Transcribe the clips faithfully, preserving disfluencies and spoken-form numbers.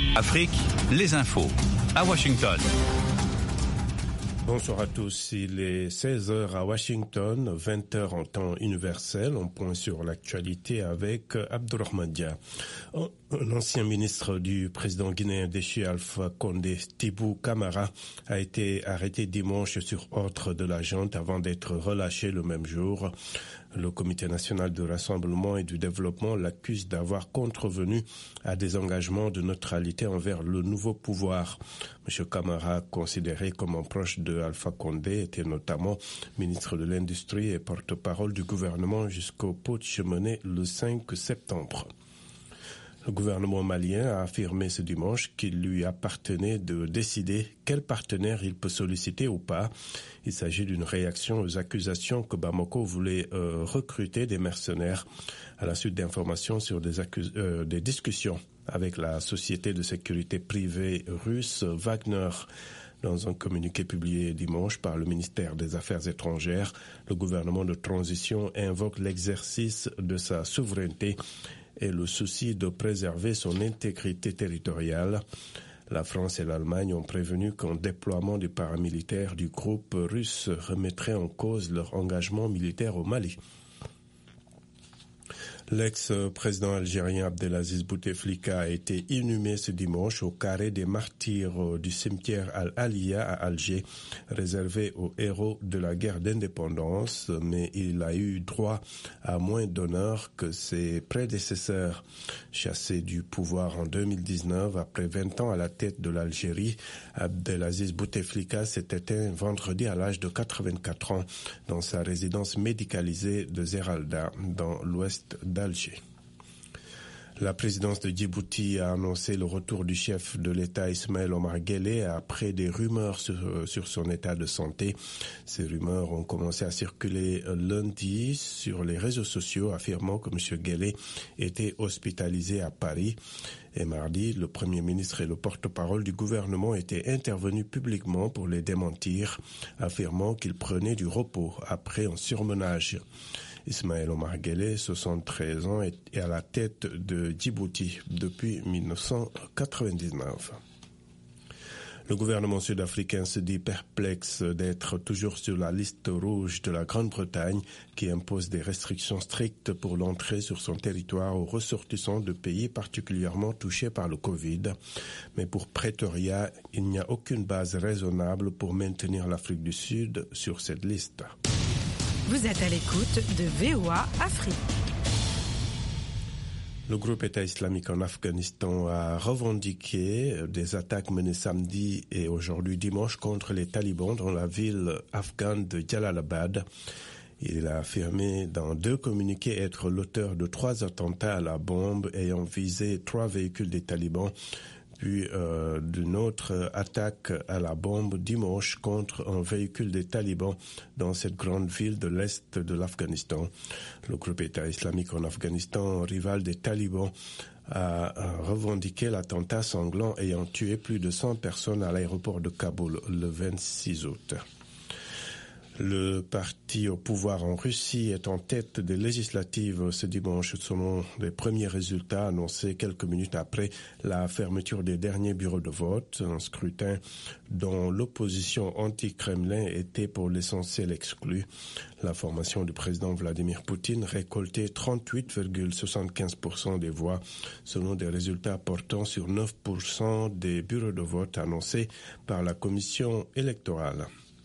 Afrique, les infos. À Washington. Bonsoir à tous, il est seize heures à Washington, vingt heures en temps universel. On point sur l'actualité avec Abdourahmane Dia. Un ancien ministre du président guinéen déchu Alpha Condé, Tibou Camara, a été arrêté dimanche sur ordre de la junte avant d'être relâché le même jour. Le Comité national du rassemblement et du développement l'accuse d'avoir contrevenu à des engagements de neutralité envers le nouveau pouvoir. M. Camara, considéré comme un proche de Alpha Condé, était notamment ministre de l'Industrie et porte-parole du gouvernement jusqu'au putsch mené le cinq septembre. Le gouvernement malien a affirmé ce dimanche qu'il lui appartenait de décider quel partenaire il peut solliciter ou pas. Il s'agit d'une réaction aux accusations que Bamako voulait euh, recruter des mercenaires à la suite d'informations sur des, accus- euh, des discussions avec la société de sécurité privée russe Wagner. Dans un communiqué publié dimanche par le ministère des Affaires étrangères, le gouvernement de transition invoque l'exercice de sa souveraineté et le souci de préserver son intégrité territoriale. La France et l'Allemagne ont prévenu qu'un déploiement des paramilitaires du groupe russe remettrait en cause leur engagement militaire au Mali. L'ex-président algérien Abdelaziz Bouteflika a été inhumé ce dimanche au carré des martyrs du cimetière Al-Aliya à Alger, réservé aux héros de la guerre d'indépendance, mais il a eu droit à moins d'honneur que ses prédécesseurs. Chassé du pouvoir en deux mille dix-neuf, après vingt ans à la tête de l'Algérie, Abdelaziz Bouteflika s'est éteint vendredi à l'âge de quatre-vingt-quatre ans dans sa résidence médicalisée de Zeralda, dans l'ouest d'Alger. La présidence de Djibouti a annoncé le retour du chef de l'État Ismaël Omar Guelleh après des rumeurs sur, sur son état de santé. Ces rumeurs ont commencé à circuler lundi sur les réseaux sociaux, affirmant que M. Guelleh était hospitalisé à Paris. Et mardi, le Premier ministre et le porte-parole du gouvernement étaient intervenus publiquement pour les démentir, affirmant qu'il prenait du repos après un surmenage. Ismaël Omar Guelleh, soixante-treize ans, est à la tête de Djibouti depuis mille neuf cent quatre-vingt-dix-neuf. Le gouvernement sud-africain se dit perplexe d'être toujours sur la liste rouge de la Grande-Bretagne qui impose des restrictions strictes pour l'entrée sur son territoire aux ressortissants de pays particulièrement touchés par le Covid. Mais pour Pretoria, il n'y a aucune base raisonnable pour maintenir l'Afrique du Sud sur cette liste. Vous êtes à l'écoute de V O A Afrique. Le groupe État islamique en Afghanistan a revendiqué des attaques menées samedi et aujourd'hui dimanche contre les talibans dans la ville afghane de Jalalabad. Il a affirmé dans deux communiqués être l'auteur de trois attentats à la bombe ayant visé trois véhicules des talibans, puis euh, d'une autre attaque à la bombe dimanche contre un véhicule des talibans dans cette grande ville de l'Est de l'Afghanistan. Le groupe État islamique en Afghanistan, rival des talibans, a revendiqué l'attentat sanglant ayant tué plus de cent personnes à l'aéroport de Kaboul le vingt-six août. Le parti au pouvoir en Russie est en tête des législatives ce dimanche selon les premiers résultats annoncés quelques minutes après la fermeture des derniers bureaux de vote. Un scrutin dont l'opposition anti-Kremlin était pour l'essentiel exclue. La formation du président Vladimir Poutine récoltait trente-huit virgule soixante-quinze pour cent des voix selon des résultats portant sur neuf pour cent des bureaux de vote annoncés par la commission électorale.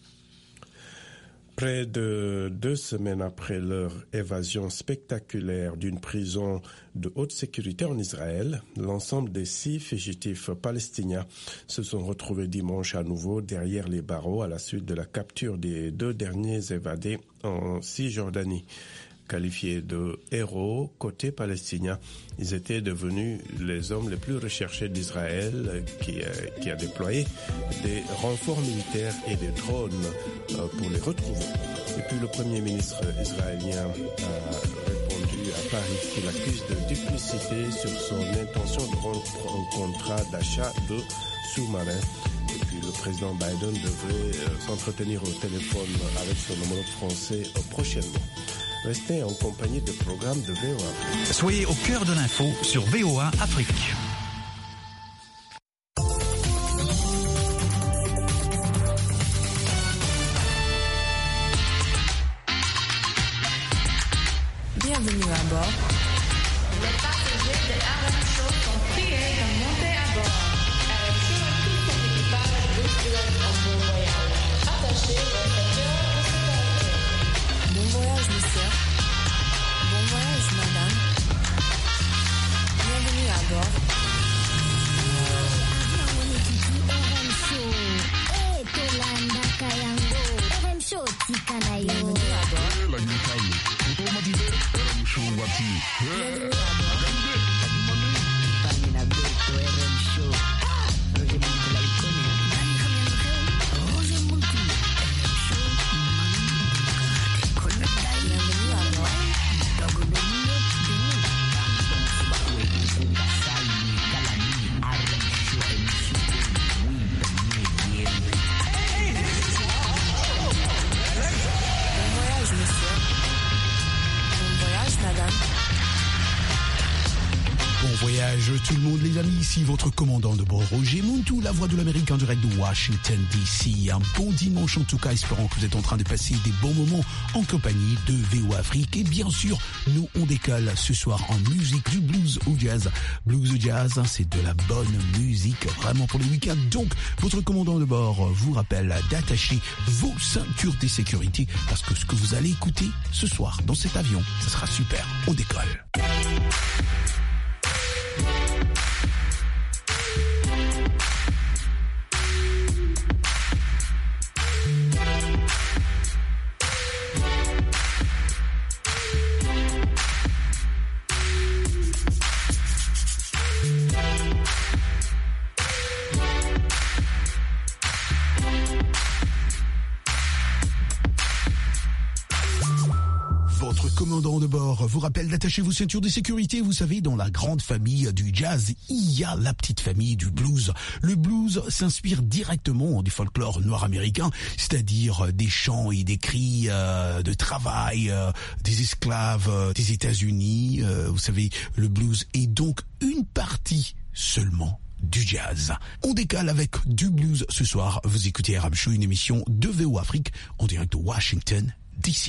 Près de deux semaines après leur évasion spectaculaire d'une prison de haute sécurité en Israël, l'ensemble des six fugitifs palestiniens se sont retrouvés dimanche à nouveau derrière les barreaux à la suite de la capture des deux derniers évadés en Cisjordanie. Qualifiés de héros côté palestinien, ils étaient devenus les hommes les plus recherchés d'Israël qui, euh, qui a déployé des renforts militaires et des drones euh, pour les retrouver. Et puis le Premier ministre israélien a répondu à Paris qu'il accuse de duplicité sur son intention de rompre un contrat d'achat de sous-marins. Et puis le président Biden devrait euh, s'entretenir au téléphone avec son homologue français euh, prochainement. Restez en compagnie de programmes de V O A. Soyez au cœur de l'info sur V O A Afrique. bord. Bienvenue à bord. Voyage tout le monde les amis, ici votre commandant de bord Roger Montou, la voix de l'Amérique en direct de Washington D C. Un bon dimanche en tout cas, espérons que vous êtes en train de passer des bons moments en compagnie de V O Afrique. Et bien sûr, nous on décolle ce soir en musique du blues au jazz. Blues au jazz, c'est de la bonne musique vraiment pour le week-end. Donc votre commandant de bord vous rappelle d'attacher vos ceintures de sécurité parce que ce que vous allez écouter ce soir dans cet avion, ça sera super. On décolle. Commandant de bord vous rappelle d'attacher vos ceintures de sécurité. Vous savez, dans la grande famille du jazz, il y a la petite famille du blues. Le blues s'inspire directement du folklore noir américain, c'est-à-dire des chants et des cris euh, de travail euh, des esclaves euh, des États-Unis. Euh, vous savez, le blues est donc une partie seulement du jazz. On décale avec du blues ce soir. Vous écoutez Arab Show, une émission de V O Afrique en direct de Washington D C.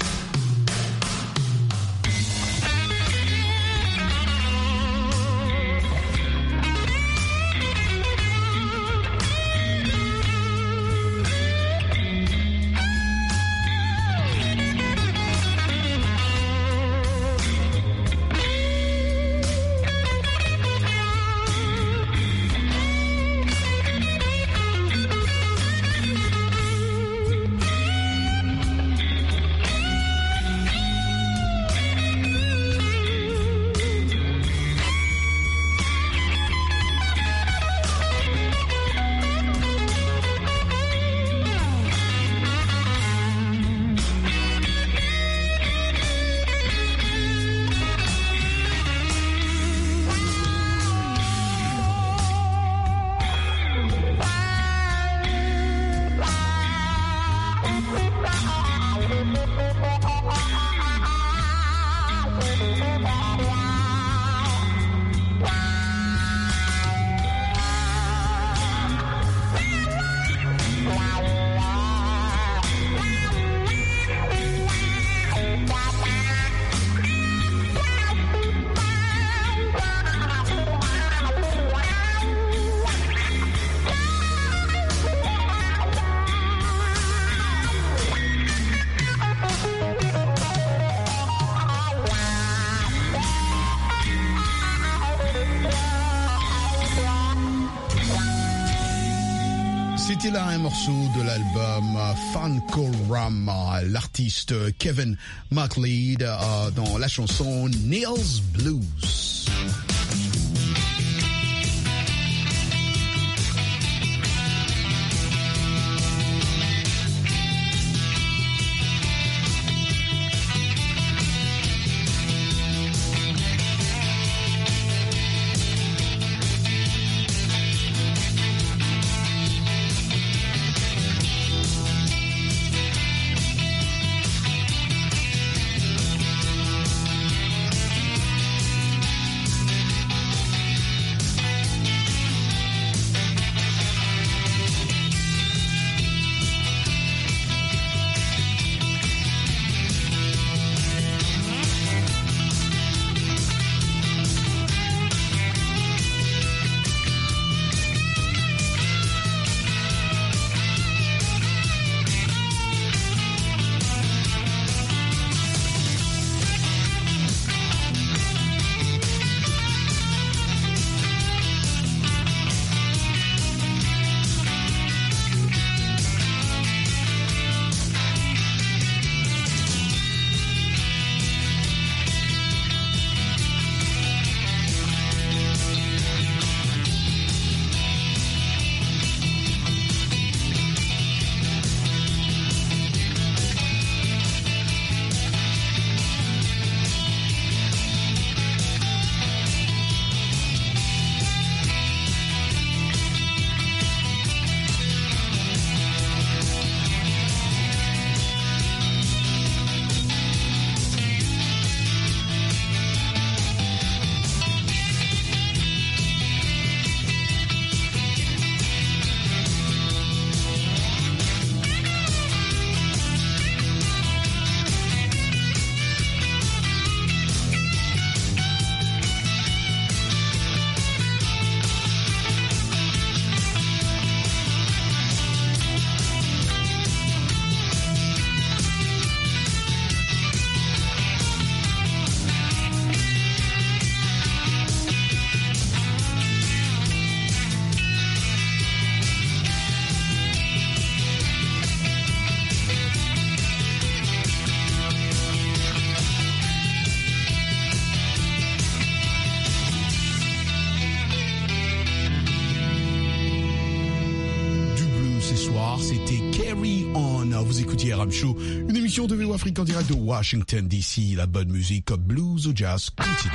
C'était là un morceau de l'album Fankorama, l'artiste Kevin MacLeod euh, dans la chanson Neil's Blues. Star, c'était Carry On. Vous écoutiez R M Show, une émission de V O Afrique en direct de Washington D C. La bonne musique, blues ou jazz, continue.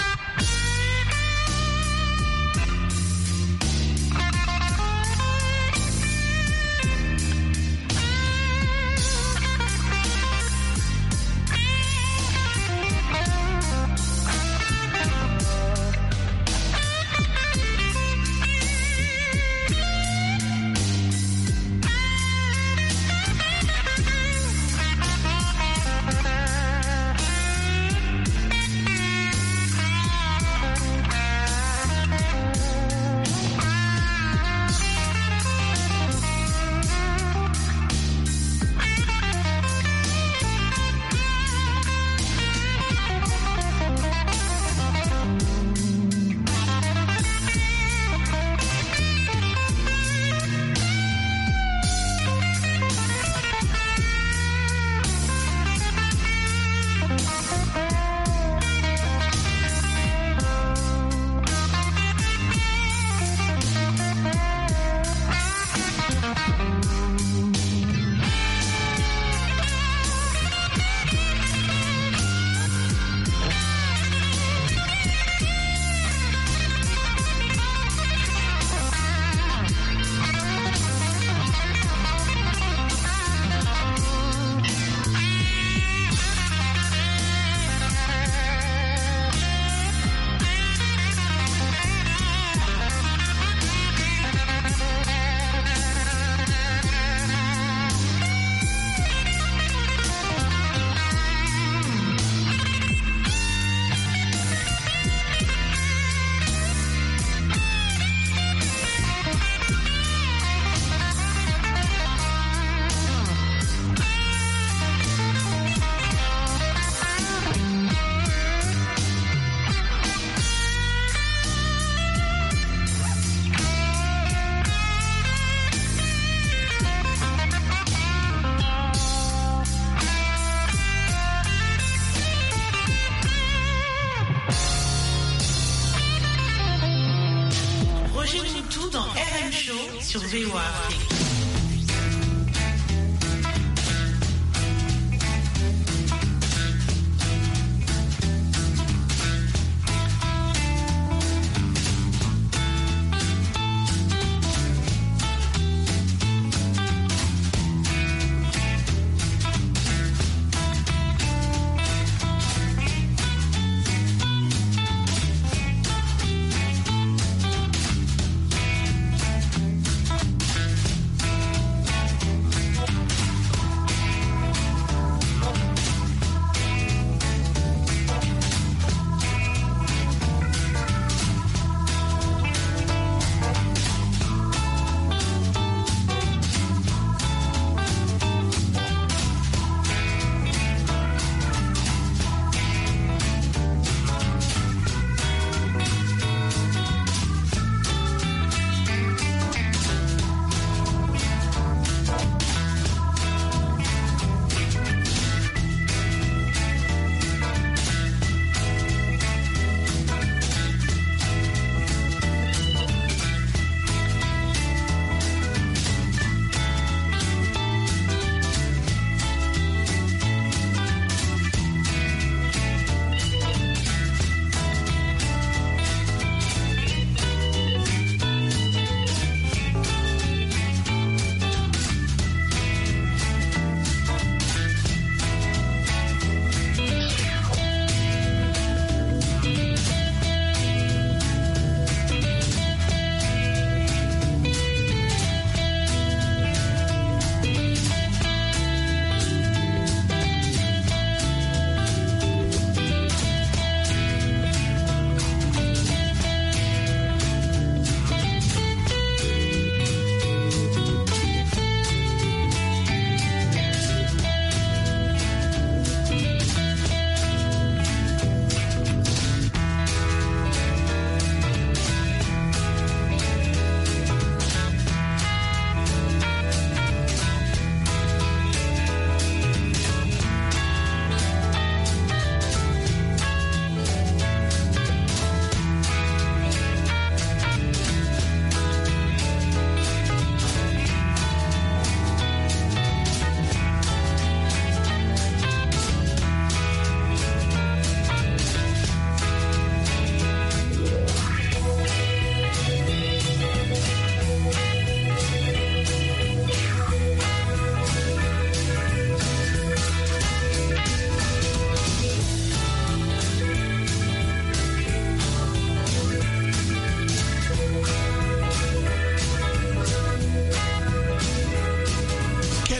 Sur V O A Afrique.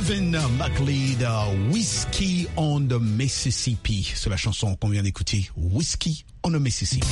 Kevin MacLeod, Whiskey on the Mississippi. C'est la chanson qu'on vient d'écouter, Whiskey on the Mississippi.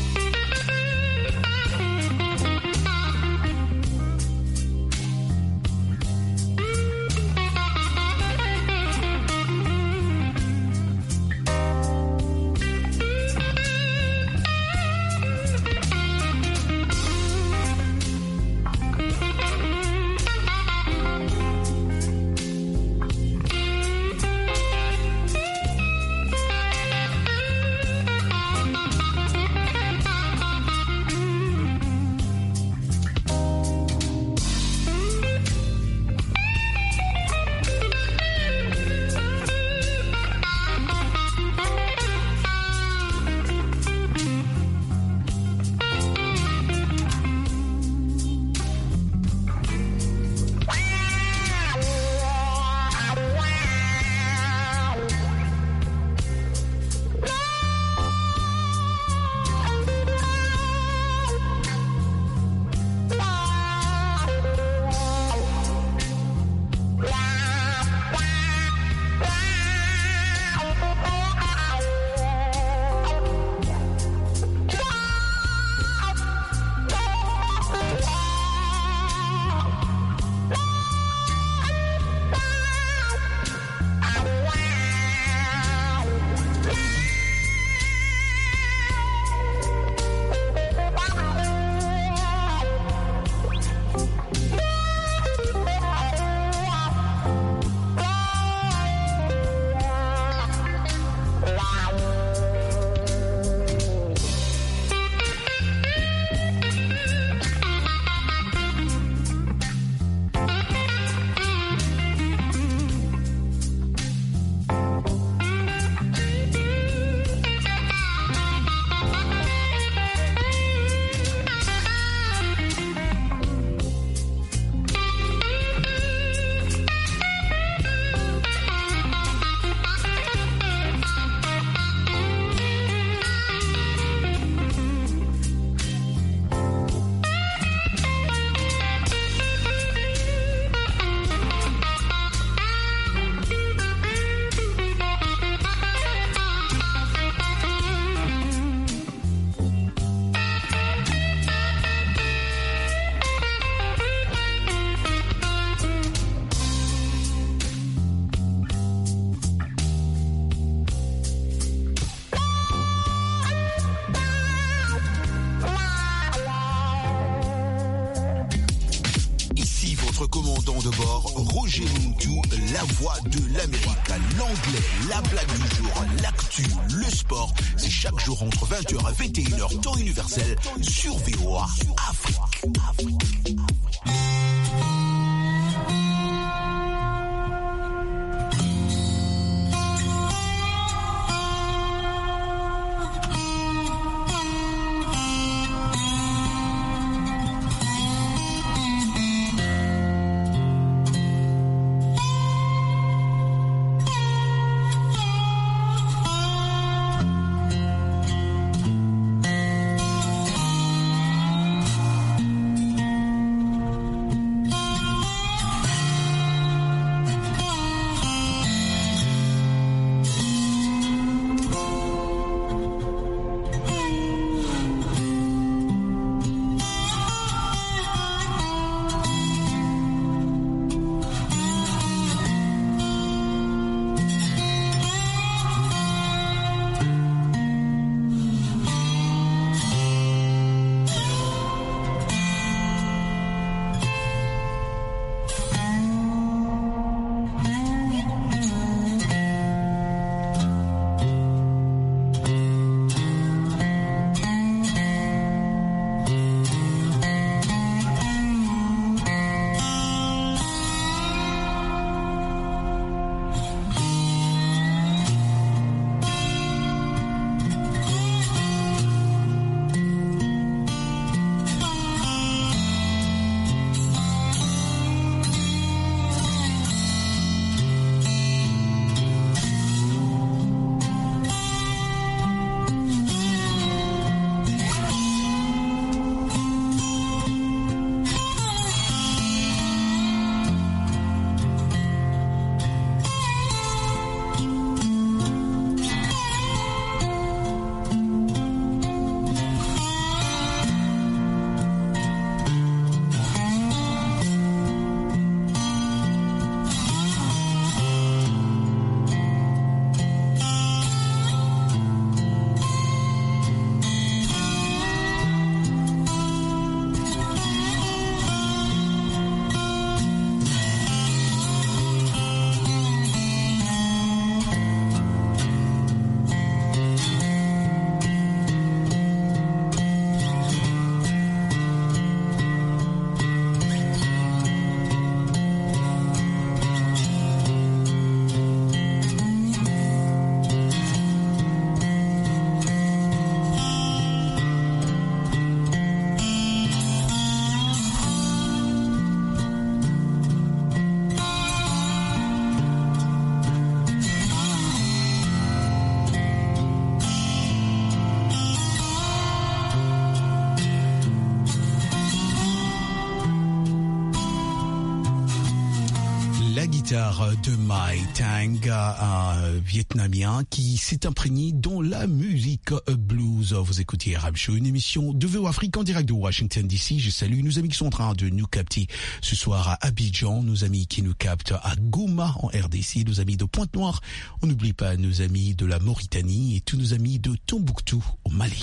commandant de bord, Roger Muntu, la voix de l'Amérique, l'anglais, la blague du jour, l'actu, le sport. C'est chaque jour entre vingt heures et vingt et une heures, temps universel, sur V O A Afrique. Afrique. guitare de Mai Tang, un vietnamien qui s'est imprégné dans la musique blues. Vous écoutez Arab Show, une émission de V O Afrique en direct de Washington D C. Je salue nos amis qui sont en train de nous capter ce soir à Abidjan, nos amis qui nous captent à Goma en R D C, nos amis de Pointe-Noire. On n'oublie pas nos amis de la Mauritanie et tous nos amis de Tombouctou au Mali.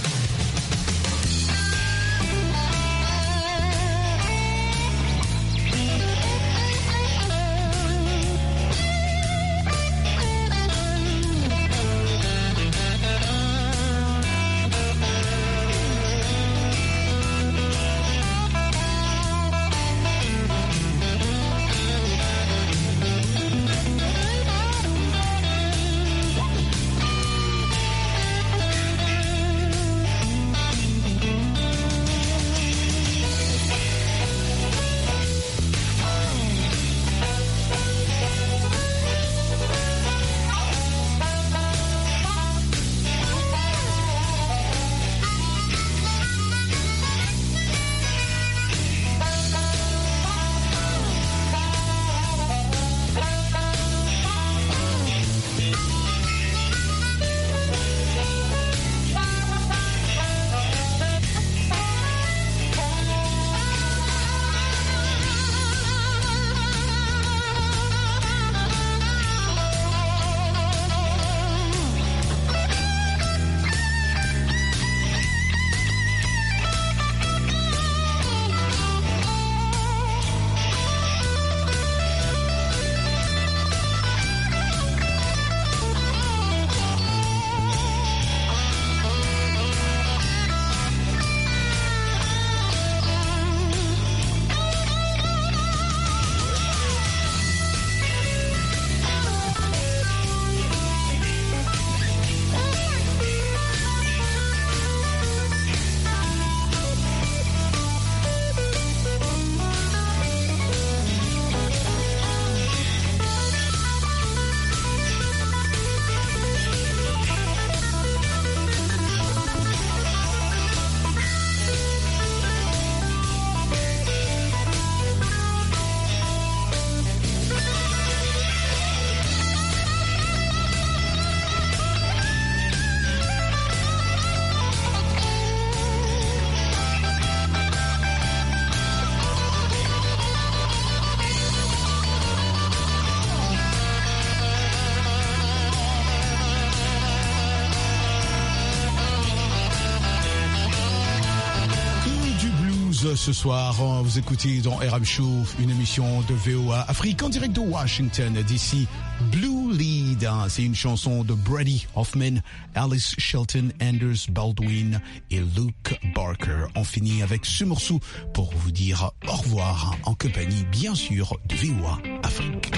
Ce soir, vous écoutez dans R M Show une émission de V O A Afrique en direct de Washington D C. Blue Lead, c'est une chanson de Brady Hoffman, Alice Shelton, Anders Baldwin et Luke Barker. On finit avec ce morceau pour vous dire au revoir en compagnie bien sûr de V O A Afrique.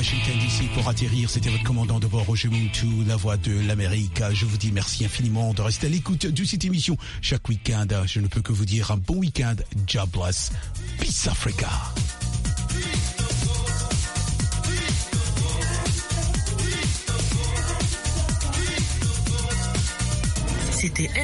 Washington D C pour atterrir. C'était votre commandant de bord, Roger Muntu, la voix de l'Amérique. Je vous dis merci infiniment de rester à l'écoute de cette émission chaque week-end. Je ne peux que vous dire un bon week-end. God bless. Peace Africa. C'était